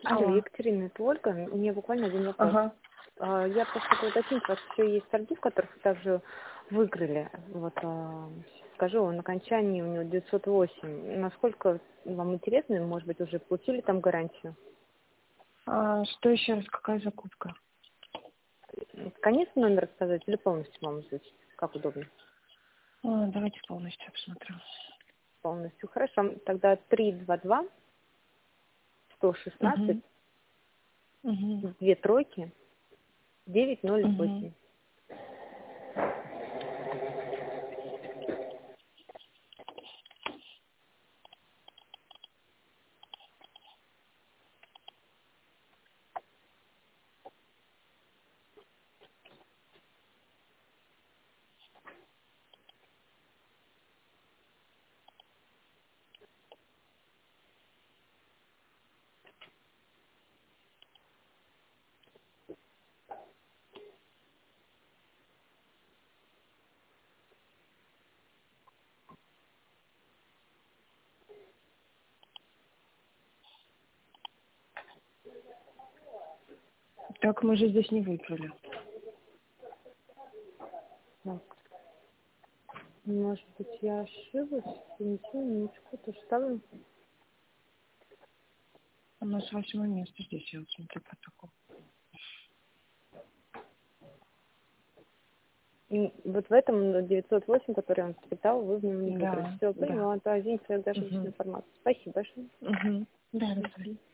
Алло, Алло. Екатерина, это Ольга. У меня буквально один вопрос. Ага. Я просто хотела уточнить, у вас еще есть торги, в которых вы также выиграли. Вот, скажу, он на окончании у него 908. Насколько вам интересно, может быть, уже получили там гарантию? Что еще раз, какая закупка? Конец номера сказать или полностью вам изучить? Как удобно? Давайте полностью посмотрим. Полностью. Хорошо. Тогда 322, 116, Угу. Угу. 2 тройки, Угу. 908. Так, мы же здесь не выиграли. Так, может быть, я ошиблась? Ничего, минуточку, то ставим. У нас 8 место здесь, я вот смотрю протокол. И вот в этом 908, который я вам спитал, вы в нем не выбрали. Да, Все, да. поняла. Да, извините, я даже личную Угу. информацию. Спасибо большое. Угу. Да, до свидания. Мгм.